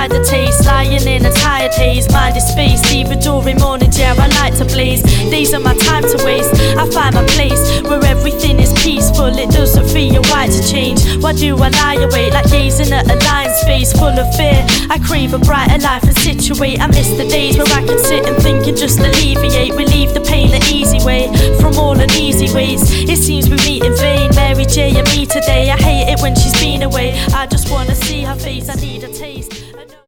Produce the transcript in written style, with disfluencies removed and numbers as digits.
hide the taste. Lying in a tired haze, mind is space. Even during mornings, yeah, I like to blaze. These are my time to waste. I find my place where everything is peaceful. It doesn't feel right to change. Why do I lie awake like gazing at a line space full of fear? I crave a brighter life and situate. I miss the days where I could sit and think and just alleviate, relieve the pain the easy way from all uneasy ways. It seems we meet in vain, Mary J and me today. I hate it when she's been away. I just wanna see her face, I need a taste.